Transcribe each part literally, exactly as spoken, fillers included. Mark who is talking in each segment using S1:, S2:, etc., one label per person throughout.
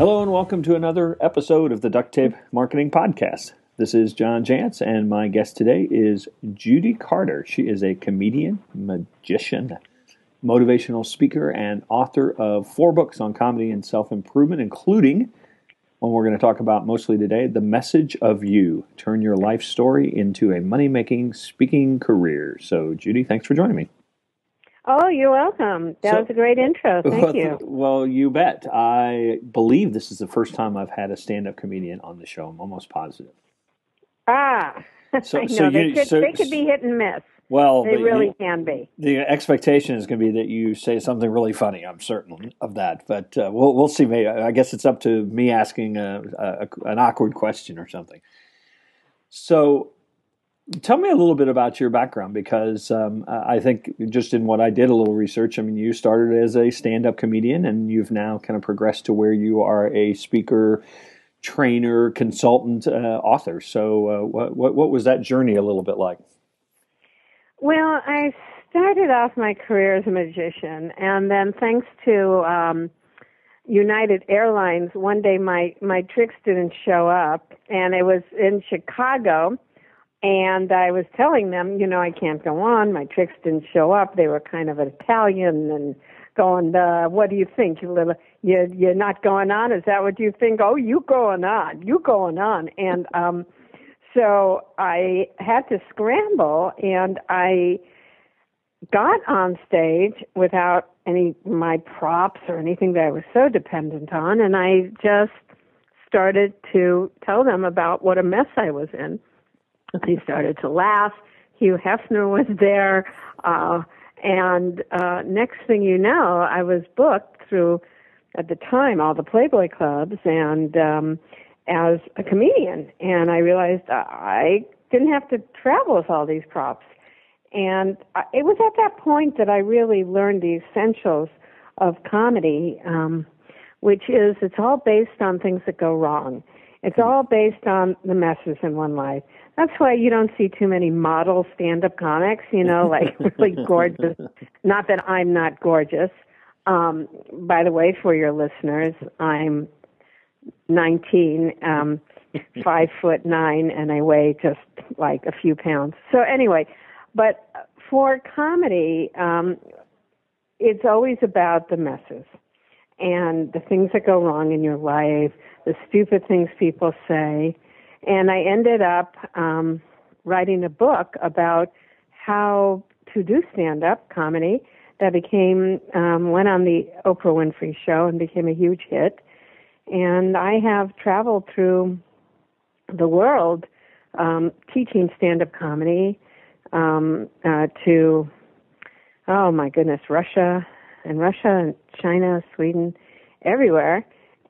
S1: Hello and welcome to another episode of the Duct Tape Marketing Podcast. This is John Jantsch, and my guest today is Judy Carter. She is a comedian, magician, motivational speaker, and author of four books on comedy and self-improvement, including one we're going to talk about mostly today, The Message of You, Turn Your Life Story into a Money-Making Speaking Career. So, Judy, thanks for joining me.
S2: Oh, you're welcome. That so, was a great intro. Thank
S1: well,
S2: you.
S1: Well, you bet. I believe this is the first time I've had a stand-up comedian on the show. I'm almost positive.
S2: Ah,
S1: so,
S2: I know.
S1: So
S2: they,
S1: you,
S2: could,
S1: so,
S2: they could be hit and miss.
S1: Well,
S2: they really
S1: you,
S2: can be.
S1: The expectation is going to be that you say something really funny. I'm certain of that, but uh, we'll we'll see. Maybe I guess it's up to me asking a, a, an awkward question or something. So, tell me a little bit about your background, because um, I think just in what I did a little research, I mean, you started as a stand-up comedian, and you've now kind of progressed to where you are a speaker, trainer, consultant, uh, author. So, uh, what, what what was that journey a little bit like?
S2: Well, I started off my career as a magician, and then thanks to um, United Airlines, one day my, my tricks didn't show up, and it was in Chicago, and I was telling them, you know, I can't go on, my tricks didn't show up. They were kind of Italian and going, uh, what do you think? You little, you, you're not going on? Is that what you think? Oh, you going on, you going on. And um So I had to scramble, and I got on stage without any my props or anything that I was so dependent on, and I just started to tell them about what a mess I was in. They started to laugh. Hugh Hefner was there, uh, and uh, next thing you know, I was booked through, at the time, all the Playboy clubs, and um as a comedian, and I realized I didn't have to travel with all these props. And it was at that point that I really learned the essentials of comedy, um, which is it's all based on things that go wrong. It's all based on the messes in one life. That's why you don't see too many model stand-up comics, you know, like really gorgeous. Not that I'm not gorgeous. Um, by the way, for your listeners, I'm nineteen, um, five foot nine, and I weigh just like a few pounds. So anyway, but for comedy, um, it's always about the messes and the things that go wrong in your life, the stupid things people say. And I ended up um, writing a book about how to do stand-up comedy that became, um, went on the Oprah Winfrey Show and became a huge hit. And I have traveled through the world um, teaching stand-up comedy um, uh, to, oh my goodness, Russia and Russia and China, Sweden, everywhere.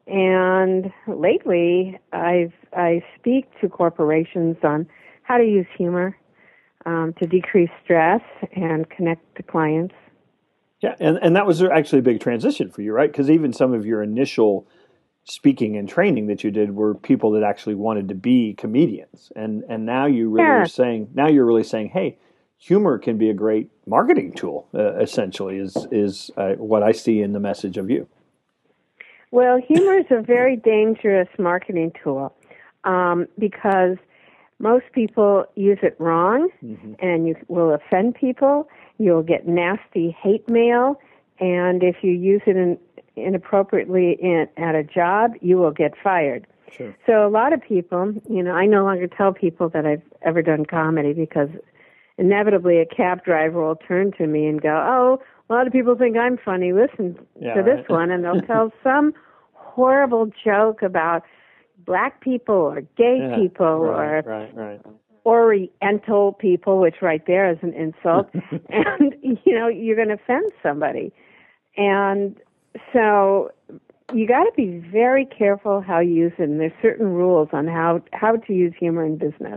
S2: And lately, I've I speak to corporations on how to use humor um, to decrease stress and connect to clients.
S1: Yeah, and, and that was actually a big transition for you, right? Because even some of your initial speaking and training that you did were people that actually wanted to be comedians, and and now you really
S2: yeah.
S1: are saying now you're really saying, hey, humor can be a great marketing tool. Uh, essentially, is is uh, what I see in The Message of You.
S2: Well, humor is a very dangerous marketing tool um, because most people use it wrong, mm-hmm. and you will offend people. You'll get nasty hate mail, and if you use it in inappropriately in, at a job, you will get fired.
S1: Sure.
S2: So a lot of people, you know, I no longer tell people that I've ever done comedy because inevitably a cab driver will turn to me and go, oh, a lot of people think I'm funny. Listen
S1: yeah,
S2: to this
S1: right.
S2: one. And they'll tell some horrible joke about black people or gay
S1: yeah,
S2: people
S1: right,
S2: or
S1: right, right.
S2: Oriental people, which right there is an insult. And, you know, you're going to offend somebody. And so you got to be very careful how you use it, and there's certain rules on how, how to use humor in business.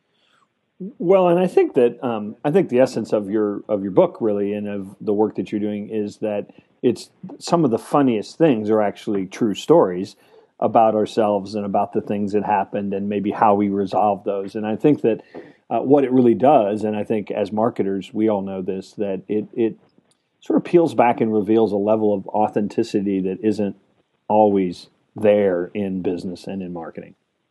S1: Well, and I think that um, I think the essence of your of your book really, and of the work that you're doing, is that it's some of the funniest things are actually true stories about ourselves and about the things that happened and maybe how we resolve those. And I think that uh, what it really does, and I think as marketers we all know this, that it it sort of peels back and reveals a level of authenticity that isn't always there in business and in marketing?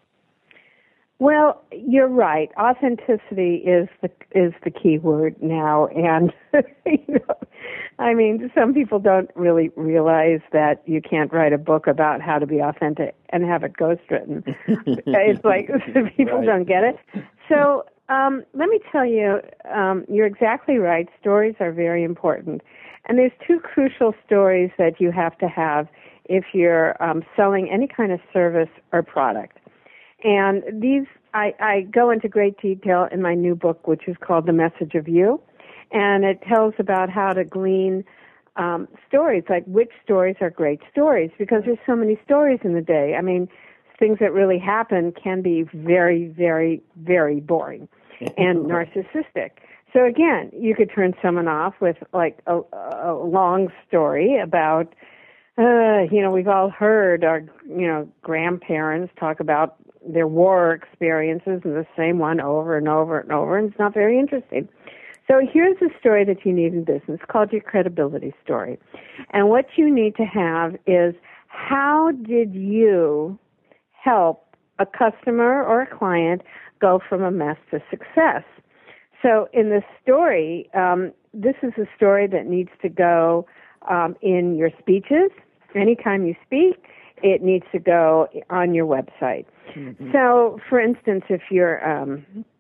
S2: Well, you're right. Authenticity is the is the key word now, and you know, I mean, some people don't really realize that you can't write a book about how to be authentic and have it ghostwritten. It's like people
S1: Right.
S2: don't get it. So um, let me tell you, um, you're exactly right. Stories are very important, and there's two crucial stories that you have to have if you're um, selling any kind of service or product. And these, I, I go into great detail in my new book, which is called The Message of You. And it tells about how to glean um, stories, like which stories are great stories, because there's so many stories in the day. I mean, things that really happen can be very, very, very boring and narcissistic. So again, you could turn someone off with like a, a long story about, uh, you know, we've all heard our, you know, grandparents talk about their war experiences and the same one over and over and over, and it's not very interesting. So here's a story that you need in business called your credibility story. And what you need to have is, how did you help a customer or a client go from a mess to success? So in this story, um, this is a story that needs to go um, in your speeches. Anytime you speak, it needs to go on your website. Mm-hmm. So, for instance, if you're um,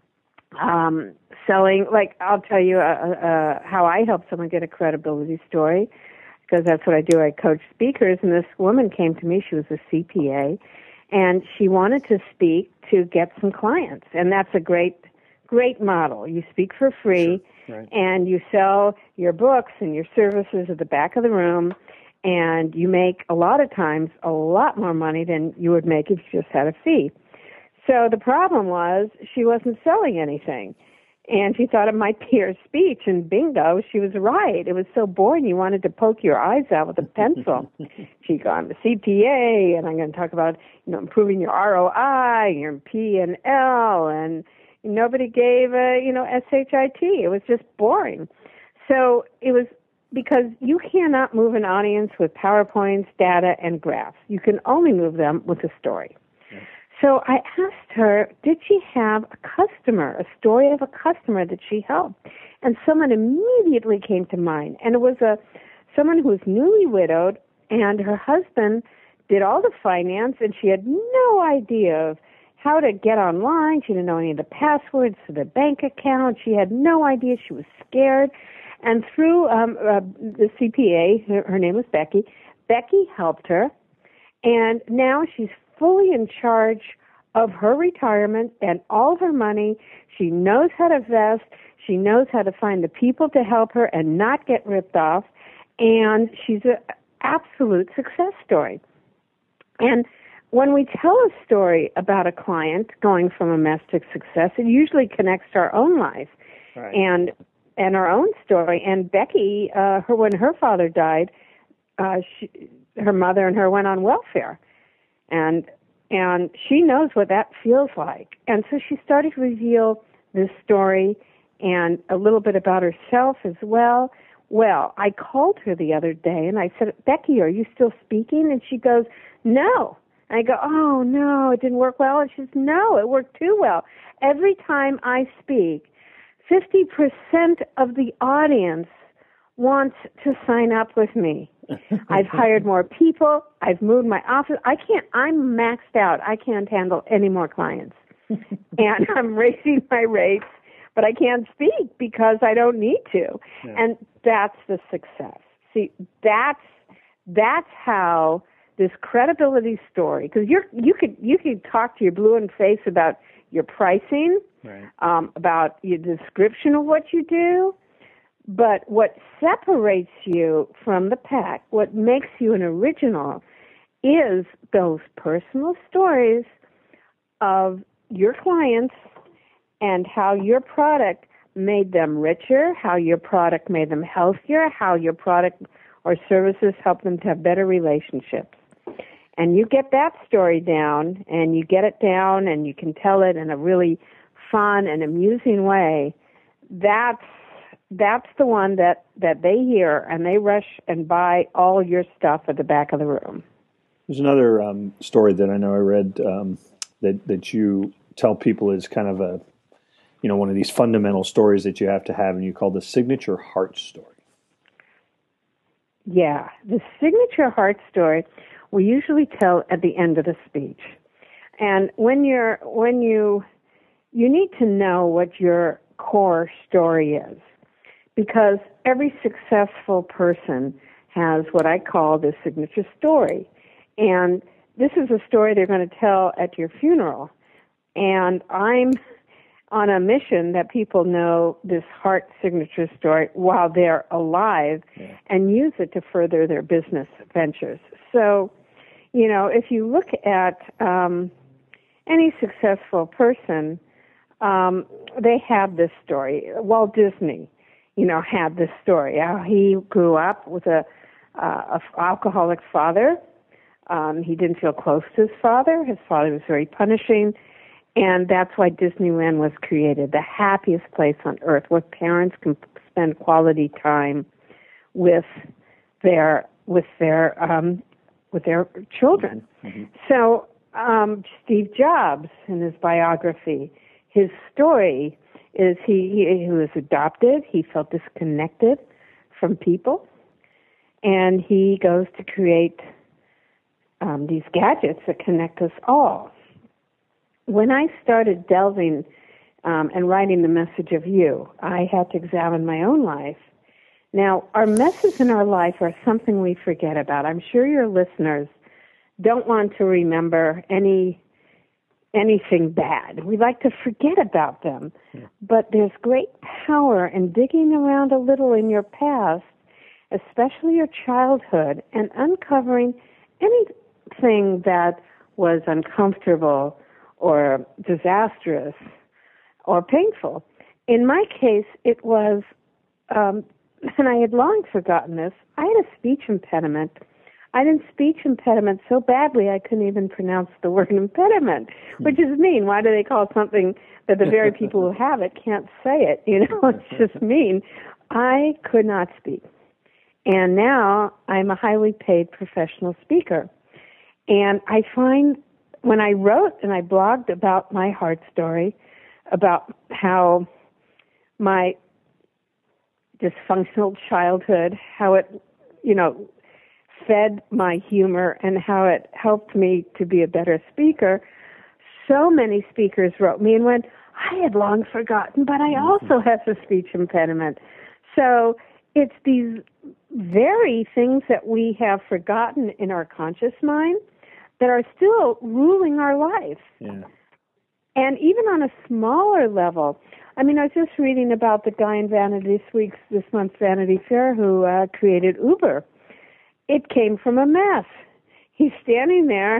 S2: um, selling, like I'll tell you uh, uh, how I help someone get a credibility story, because that's what I do. I coach speakers, and this woman came to me. She was a C P A, and she wanted to speak to get some clients, and that's a great, great model. You speak for free, sure. Right. And you sell your books and your services at the back of the room, and you make a lot of times a lot more money than you would make if you just had a fee. So the problem was she wasn't selling anything, and she thought it might be her speech, and bingo, she was right. It was so boring you wanted to poke your eyes out with a pencil. She'd go, I'm a C P A, and I'm going to talk about, you know, improving your R O I, your P and L, and nobody gave a, you know, S H I T. It was just boring. So it was because you cannot move an audience with PowerPoints, data, and graphs. You can only move them with a story. Yeah. So I asked her, did she have a customer, a story of a customer that she helped? And someone immediately came to mind. And it was a someone who was newly widowed, and her husband did all the finance, and she had no idea of how to get online. She didn't know any of the passwords to the bank account. She had no idea. She was scared. And through um, uh, the C P A, her, her name was Becky, Becky helped her, and now she's fully in charge of her retirement and all of her money. She knows how to invest. She knows how to find the people to help her and not get ripped off, and she's an absolute success story. And when we tell a story about a client going from a mess to success, it usually connects to our own life. Right. And and our own story. And Becky, uh, her when her father died, uh, she, her mother and her went on welfare, and and she knows what that feels like. And so she started to reveal this story and a little bit about herself as well. Well, I called her the other day and I said, Becky, are you still speaking? And she goes, no. And I go, oh no, it didn't work well. And she says, no, it worked too well. Every time I speak, fifty percent of the audience wants to sign up with me. I've hired more people. I've moved my office. I can't, I'm maxed out. I can't handle any more clients. And I'm raising my rates, but I can't speak because I don't need to. Yeah. And that's the success. See, that's, that's how this credibility story, because you're, you could, you could talk to your blue in face about your pricing, right. um, about your description of what you do, but what separates you from the pack, what makes you an original, is those personal stories of your clients and how your product made them richer, how your product made them healthier, how your product or services helped them to have better relationships. And you get that story down, and you get it down, and you can tell it in a really fun and amusing way. That's that's the one that, that they hear, and they rush and buy all your stuff at the back of the room.
S1: There's another um, story that I know I read um, that that you tell people is kind of a you know one of these fundamental stories that you have to have, and you call the signature heart story.
S2: Yeah, the signature heart story we usually tell at the end of the speech. And when you're when you you need to know what your core story is, because every successful person has what I call the signature story. And this is a story they're going to tell at your funeral. And I'm on a mission that people know this heart signature story while they're alive, yeah, and use it to further their business ventures. So, you know, if you look at um, any successful person, um, they have this story. Walt Disney, you know, had this story. How he grew up with a, uh, a alcoholic father. Um, he didn't feel close to his father. His father was very punishing. And that's why Disneyland was created, the happiest place on earth where parents can spend quality time with their with their um, with their children. Mm-hmm. So um, Steve Jobs, in his biography, his story is he, he, he was adopted. He felt disconnected from people, and he goes to create um, these gadgets that connect us all. When I started delving um, and writing The Message of You, I had to examine my own life. Now, our messes in our life are something we forget about. I'm sure your listeners don't want to remember any anything bad. We like to forget about them. Yeah. But there's great power in digging around a little in your past, especially your childhood, and uncovering anything that was uncomfortable or disastrous or painful. In my case, it was, um, and I had long forgotten this, I had a speech impediment. I had a speech impediment so badly I couldn't even pronounce the word impediment, which is mean. Why do they call something that the very people who have it can't say it? You know, it's just mean. I could not speak. And now I'm a highly paid professional speaker. And I find when I wrote and I blogged about my heart story, about how my dysfunctional childhood, how it, you know, fed my humor and how it helped me to be a better speaker, so many speakers wrote me and went, I had long forgotten, but I also have a speech impediment. So it's these very things that we have forgotten in our conscious mind that are still ruling our life. Yeah. And even on a smaller level, I mean, I was just reading about the guy in Vanity this week's, this month's Vanity Fair who uh, created Uber. It came from a mess. He's standing there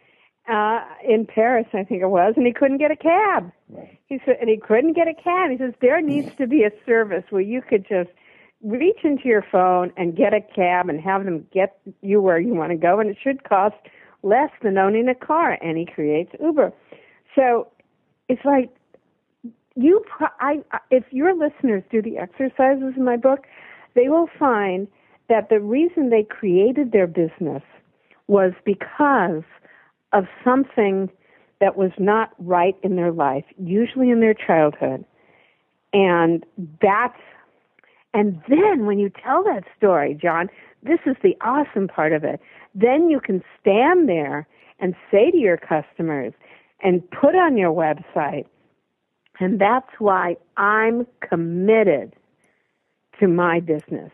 S2: uh, in Paris, I think it was, and he couldn't get a cab. Right. He said, and he couldn't get a cab. He says, there needs to be a service where you could just reach into your phone and get a cab and have them get you where you want to go, and it should cost less than owning a car, and he creates Uber. So it's like you. Pro- I, if your listeners do the exercises in my book, they will find that the reason they created their business was because of something that was not right in their life, usually in their childhood, and that's. And then when you tell that story, John, this is the awesome part of it. Then you can stand there and say to your customers and put on your website, and that's why I'm committed to my business.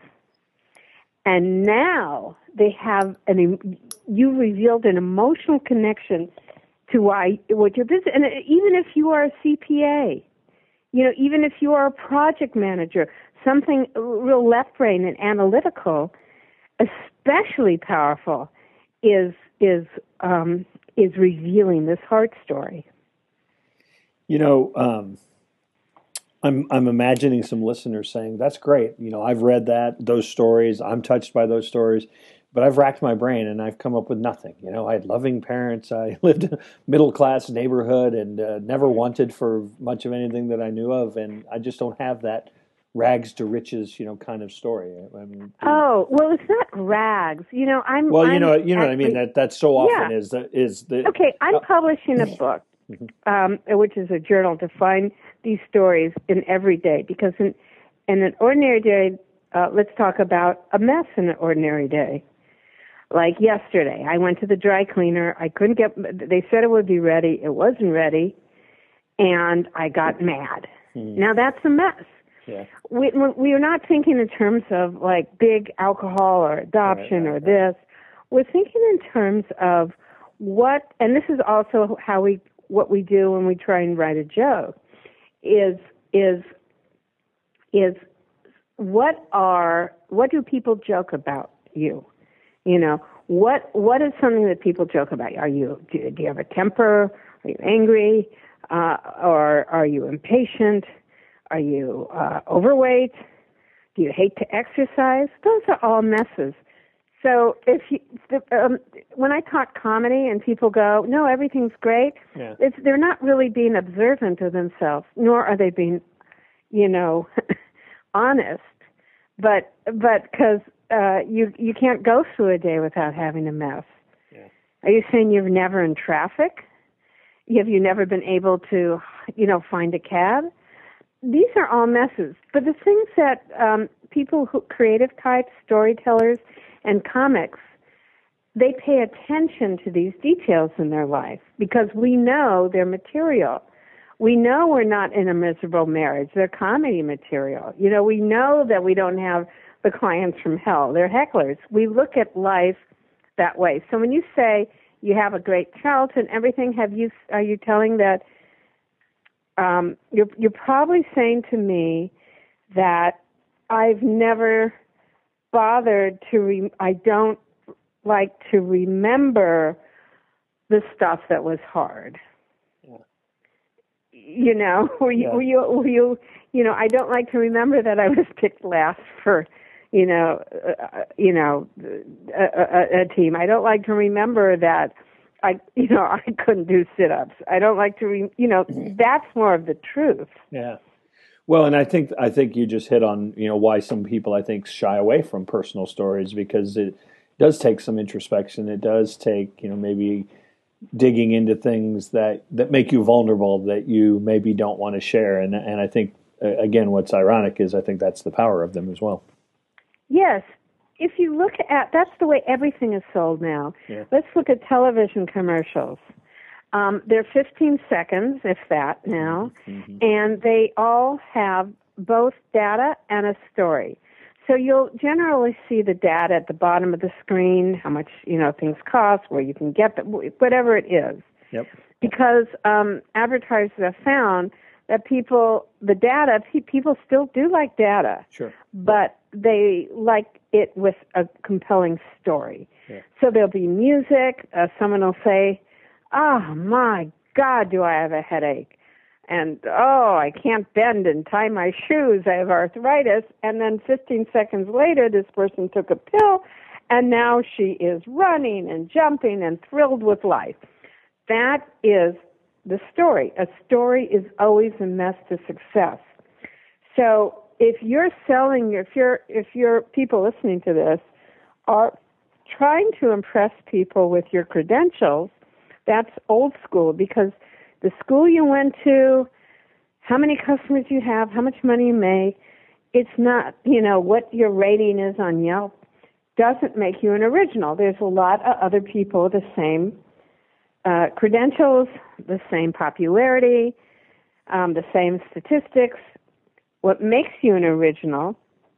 S2: And now they have an, you revealed an emotional connection to why, what your business, and even if you are a C P A, you know, even if you are a project manager, something real left brain and analytical, especially powerful, is is um, is revealing this heart story.
S1: You know, um, I'm I'm imagining some listeners saying, "That's great. You know, I've read that those stories. I'm touched by those stories, but I've racked my brain and I've come up with nothing. You know, I had loving parents. I lived in a middle class neighborhood and uh, never wanted for much of anything that I knew of, and I just don't have that." rags to riches, you know, kind of story. I mean, the,
S2: oh, well, it's not rags. You know, I'm.
S1: well, you
S2: I'm
S1: know, you know
S2: actually,
S1: what I mean. That that so often
S2: yeah.
S1: is the is the.
S2: Okay, I'm
S1: Uh,
S2: publishing a book, um, which is a journal to find these stories in every day. Because in in an ordinary day, uh, let's talk about a mess in an ordinary day. Like yesterday, I went to the dry cleaner. I couldn't get. They said it would be ready. It wasn't ready, and I got mad.
S1: Hmm.
S2: Now that's a mess.
S1: Yeah.
S2: We we are not thinking in terms of like big alcohol or adoption
S1: Right, right,
S2: or
S1: right.
S2: this. We're thinking in terms of what, and this is also how we what we do when we try and write a joke. Is is is what are what do people joke about you? You know, what what is something that people joke about? Are you do, do you have a temper? Are you angry? Uh, or are you impatient? Are you uh, overweight? Do you hate to exercise? Those are all messes. So if you, the, um, when I talk comedy and people go, no, everything's great,
S1: Yeah.
S2: it's they're not really being observant of themselves, nor are they being, you know, honest. But but because uh, you you can't go through a day without having a mess.
S1: Yeah.
S2: Are you saying you're never in traffic? Have you never been able to, you know, find a cab? These are all messes. But the things that um, people who creative types, storytellers, and comics, they pay attention to these details in their life because we know they're material. We know we're not in a miserable marriage. They're comedy material. You know, we know that we don't have the clients from hell. They're hecklers. We look at life that way. So when you say you have a great childhood and everything, have you are you telling that um, you're you're probably saying to me that I've never bothered to re- I don't like to remember the stuff that was hard.
S1: Yeah.
S2: You know, were you,
S1: Yeah.
S2: were you, were you, you know, I don't like to remember that I was picked last for, you know, uh, you know, a, a, a team. I don't like to remember that I, you know, I couldn't do sit-ups. I don't like to, re- you know, that's more of the truth.
S1: Yeah. Well, and I think I think you just hit on, you know, why some people I think shy away from personal stories, because it does take some introspection. It does take, you know, maybe digging into things that, that make you vulnerable that you maybe don't want to share. And and I think uh, again, what's ironic is I think that's the power of them as well.
S2: Yes. If you look at, that's the way everything is sold now.
S1: Yeah.
S2: Let's look at television commercials. Um, they're fifteen seconds, if that now,
S1: Mm-hmm.
S2: and they all have both data and a story. So you'll generally see the data at the bottom of the screen, how much, you know, things cost, where you can get them, whatever it is.
S1: Yep.
S2: Because um, advertisers have found that people, the data, pe- people still do like data,
S1: Sure.
S2: but they like it with a compelling story.
S1: Yeah.
S2: So there'll be music. Uh, someone will say, oh, my God, do I have a headache? And, oh, I can't bend and tie my shoes. I have arthritis. And then fifteen seconds later, this person took a pill, and now she is running and jumping and thrilled with life. That is the story. A story is always a mess to success. So if you're selling, if you're, if you're people listening to this are trying to impress people with your credentials, that's old school, because the school you went to, how many customers you have, how much money you make, it's not, you know, what your rating is on Yelp doesn't make you an original. There's a lot of other people with the same uh, credentials, the same popularity, um, the same statistics. What makes you an original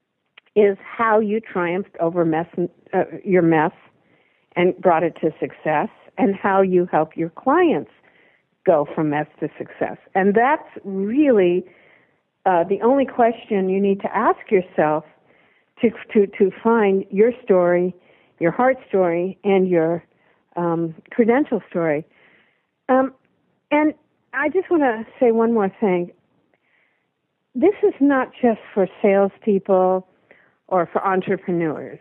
S2: is how you triumphed over mess, uh, your mess and brought it to success, and how you help your clients go from mess to success. And that's really uh, the only question you need to ask yourself to to to find your story, your heart story, and your um, credential story. Um, and I just want to say one more thing. This is not just for salespeople or for entrepreneurs.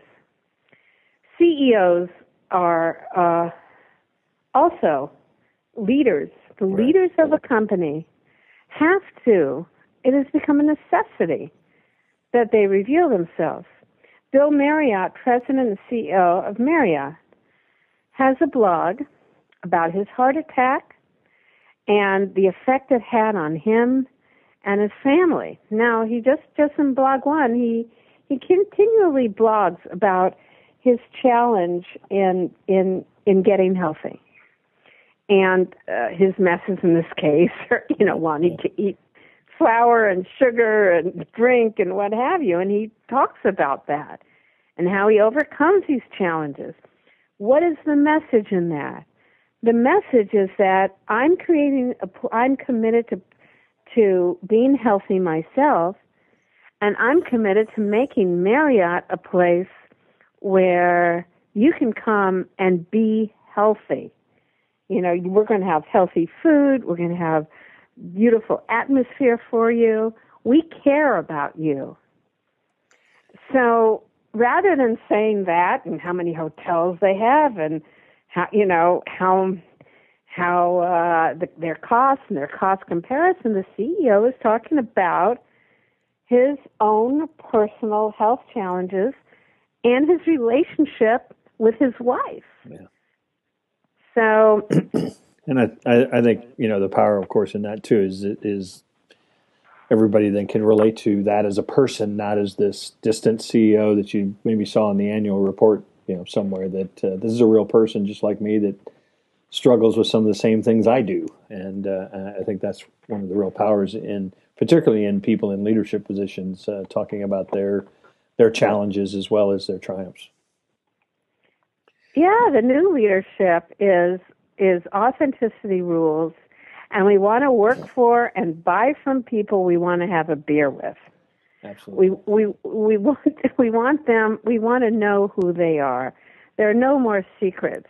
S2: C E Os are uh, also leaders. The
S1: Right.
S2: leaders of a company have to, it has become a necessity that they reveal themselves. Bill Marriott, president and C E O of Marriott, has a blog about his heart attack and the effect it had on him and his family. Now, he just, just in blog one, he, he continually blogs about his challenge in, in, in getting healthy. And uh, his messes in this case are, you know, wanting to eat flour and sugar and drink and what have you. And he talks about that and how he overcomes these challenges. What is the message in that? The message is that I'm creating, a, I'm committed to, to being healthy myself, and I'm committed to making Marriott a place where you can come and be healthy. You know, we're going to have healthy food. We're going to have beautiful atmosphere for you. We care about you. So rather than saying that and how many hotels they have and how, you know, how how uh, the, their costs and their cost comparison, the C E O is talking about his own personal health challenges and his relationship with his wife.
S1: Yeah.
S2: So,
S1: and I, I, I think, you know, the power, of course, in that too is is everybody then can relate to that as a person, not as this distant C E O that you maybe saw in the annual report, you know, somewhere. That uh, this is a real person just like me that struggles with some of the same things I do, and uh, I think that's one of the real powers in, particularly in people in leadership positions, uh, talking about their their challenges as well as their triumphs.
S2: Yeah, the new leadership is is authenticity rules, and we want to work for and buy from people we want to have a beer with.
S1: Absolutely.
S2: We we we want we want them. We want to know who they are. There are no more secrets.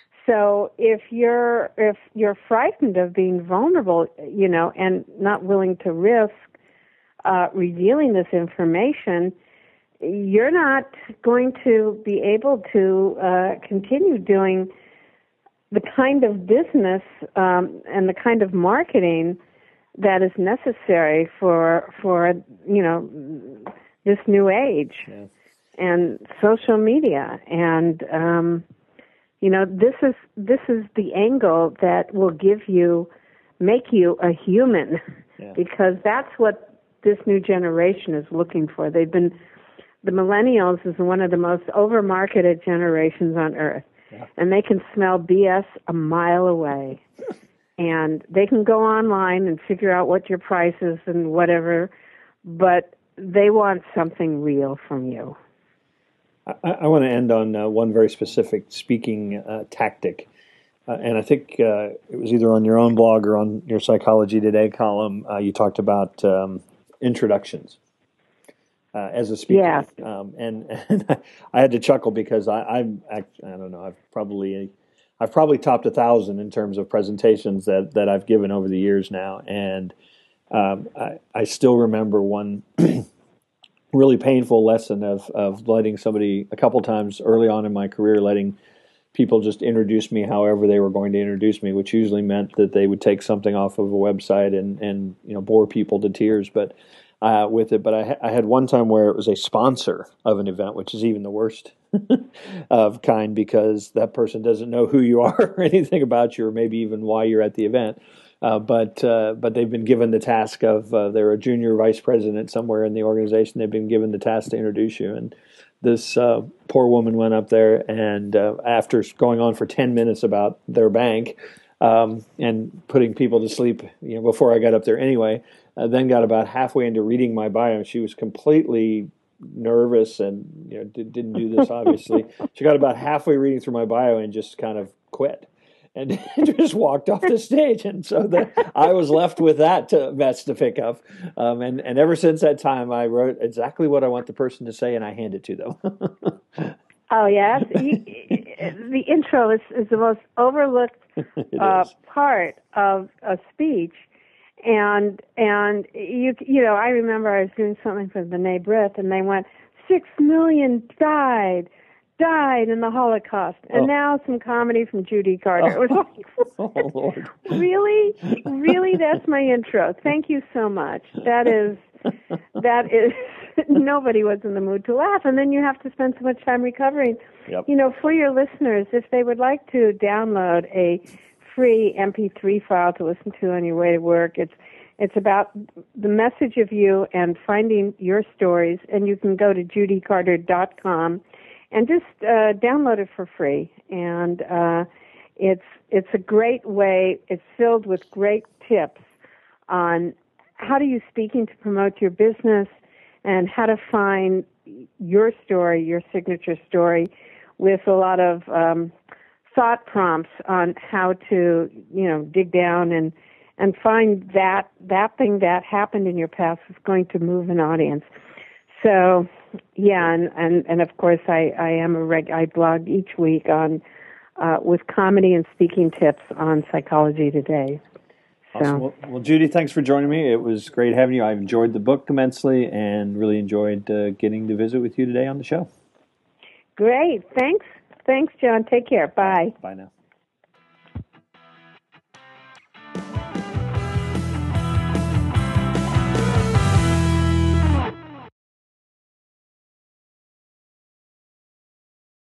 S2: So if you're if you're frightened of being vulnerable, you know, and not willing to risk uh, revealing this information, you're not going to be able to uh, continue doing the kind of business um, and the kind of marketing that is necessary for for you know this new age
S1: yeah.
S2: and social media, and um, you know this is this is the angle that will give you make you a human,
S1: yeah.
S2: because that's what this new generation is looking for. They've been The millennials is one of the most over-marketed generations on earth,
S1: yeah.
S2: and they can smell B S a mile away. And they can go online and figure out what your price is and whatever, but they want something real from you.
S1: I, I want to end on uh, one very specific speaking uh, tactic. Uh, and I think uh, it was either on your own blog or on your Psychology Today column, uh, you talked about um, introductions. Uh, as a speaker,
S2: yeah.
S1: um, and, and I had to chuckle because I, I'm I, I don't know I've probably I've probably topped a thousand in terms of presentations that, that I've given over the years now, and um, I, I still remember one really painful lesson of of letting somebody a couple times early on in my career letting people just introduce me however they were going to introduce me, which usually meant that they would take something off of a website and and you know bore people to tears, but. Uh, with it, but I, ha- I had one time where it was a sponsor of an event, which is even the worst of kind, because that person doesn't know who you are or anything about you, or maybe even why you're at the event. Uh, but uh, but they've been given the task of uh, they're a junior vice president somewhere in the organization. They've been given the task to introduce you, and this uh, poor woman went up there, and uh, after going on for ten minutes about their bank um, and putting people to sleep, you know, before I got up there anyway. Uh, then got about halfway into reading my bio, and she was completely nervous and you know did, didn't do this obviously. She got about halfway reading through my bio and just kind of quit and just walked off the stage. And so the, I was left with that to, mess to pick up. Um, and, and ever since that time, I wrote exactly what I want the person to say, and I hand it to them.
S2: Oh, yes. The intro is, is the most overlooked uh, part of a speech. And, and you you know, I remember I was doing something for B'nai B'rith, and they went, six million died, died in the Holocaust. And oh. now some comedy from Judy Carter. Oh. It was like,
S1: oh, Lord.
S2: Really? Really? That's my intro. Thank you so much. That is that is, nobody was in the mood to laugh. And then you have to spend so much time recovering.
S1: Yep.
S2: You know, for your listeners, if they would like to download a free M P three file to listen to on your way to work, it's it's about the message of you and finding your stories. And you can go to judy carter dot com and just uh, download it for free. And uh, it's it's a great way. It's filled with great tips on how do you speaking to promote your business and how to find your story, your signature story, with a lot of um, thought prompts on how to, you know, dig down and and find that that thing that happened in your past is going to move an audience. So, yeah, and, and, and of course, I, I am a reg. I blog each week on uh, with comedy and speaking tips on Psychology Today. So.
S1: Awesome. Well, well, Judy, thanks for joining me. It was great having you. I've enjoyed the book immensely and really enjoyed uh, getting to visit with you today on the show.
S2: Great. Thanks. Thanks, John. Take care. Bye.
S1: Bye now.